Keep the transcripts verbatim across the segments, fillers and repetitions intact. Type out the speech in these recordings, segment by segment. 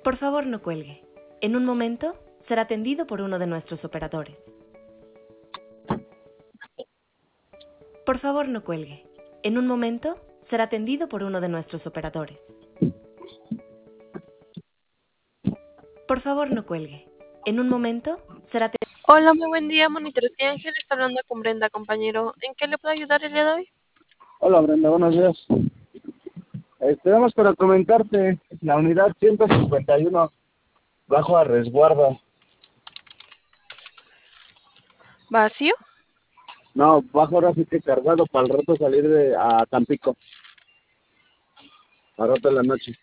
Por favor, no cuelgue. En un momento será atendido por uno de nuestros operadores. Por favor, no cuelgue. En un momento será atendido por uno de nuestros operadores. Por favor, no cuelgue. En un momento será atendido. Hola, muy buen día, Monitores de Ángel. Está hablando con Brenda, compañero. ¿En qué le puedo ayudar el día de hoy? Hola Brenda, buenos días. Eh, tenemos para comentarte la unidad ciento cincuenta y uno bajo a resguardo. ¿Vacío? No, bajo ahora sí que cargado para el rato salir de a Tampico. Al rato en la noche.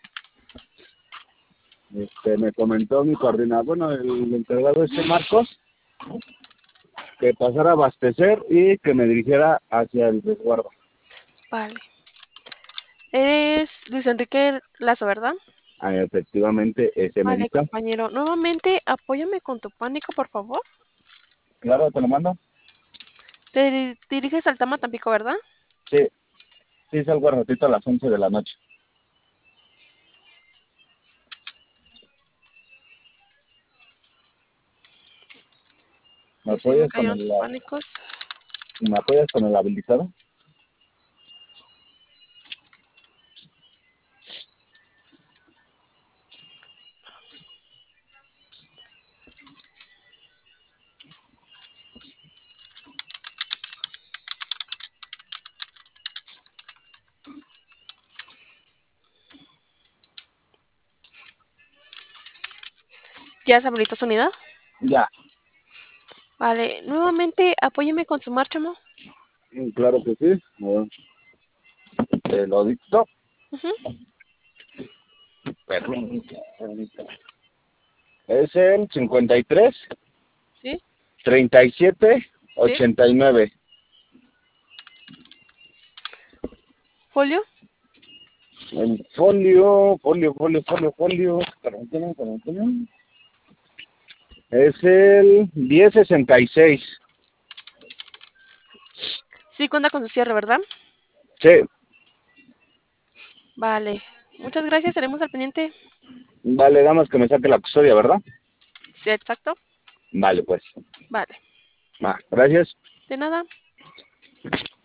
Este, me comentó mi coordinador, bueno, el encargado este Marcos, que pasara a abastecer y que me dirigiera hacia el resguardo. Vale. Eres Luis Enrique Lazo, ¿verdad? Ah, efectivamente, ese Vale, medita. compañero. Nuevamente, apóyame con tu pánico, por favor. Claro, te lo mando. Te di- diriges al Tama Tampico, ¿verdad? Sí, sí salgo a ratito a las once de la noche. ¿Me Y sí me apoyas con cayeron el, tus pánicos. ¿me apoyas con el habilitado? ¿Ya se habilitó su unidad? Ya. Vale. Nuevamente, apóyame con su marcha, ¿no? Mm, claro que sí. Bueno, te lo dicto. Ujú. Permíteme, permíteme. Es el cincuenta y tres, ¿Sí? treinta y siete, ¿Sí? ochenta y nueve. ¿Folio? El folio, folio, folio, folio, folio. Permíteme, permíteme. Es el diez sesenta y seis. Sí, cuenta con su cierre, ¿verdad? Sí. Vale. Muchas gracias, estaremos al pendiente. Vale, damas que me saque la custodia, ¿verdad? Sí, exacto. Vale, pues. Vale. Va, gracias. De nada.